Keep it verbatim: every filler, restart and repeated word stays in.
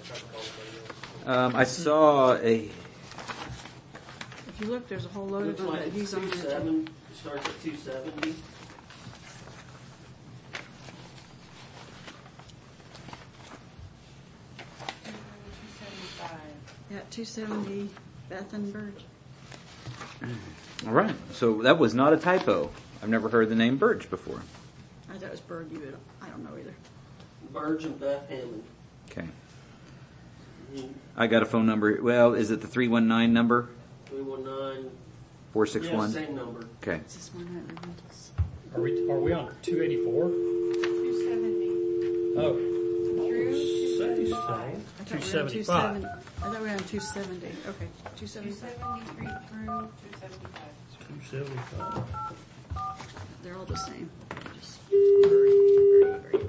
Um, I saw a. If you look, there's a whole load Looks of them like that he's on two there. seven, starts at two seventy. Yeah, two seventy, Beth and Burge. All right, so that was not a typo. I've never heard the name Burge before. I thought it was Bird, you, I don't know either. Burge and Beth Hammond. Okay. Mm-hmm. I got a phone number. Well, is it the three one nine number? three one nine. four six one? Yeah, same number. Okay. Is this one at rentals? Are we are we on two eighty-four? two seventy. Oh. Through Say two so. I thought we were on two seventy-five. I thought we were on two seventy. Okay, two Two seventy-five. seventy-three through two seventy-five. two seventy-five. They're all the same. Just very, very, very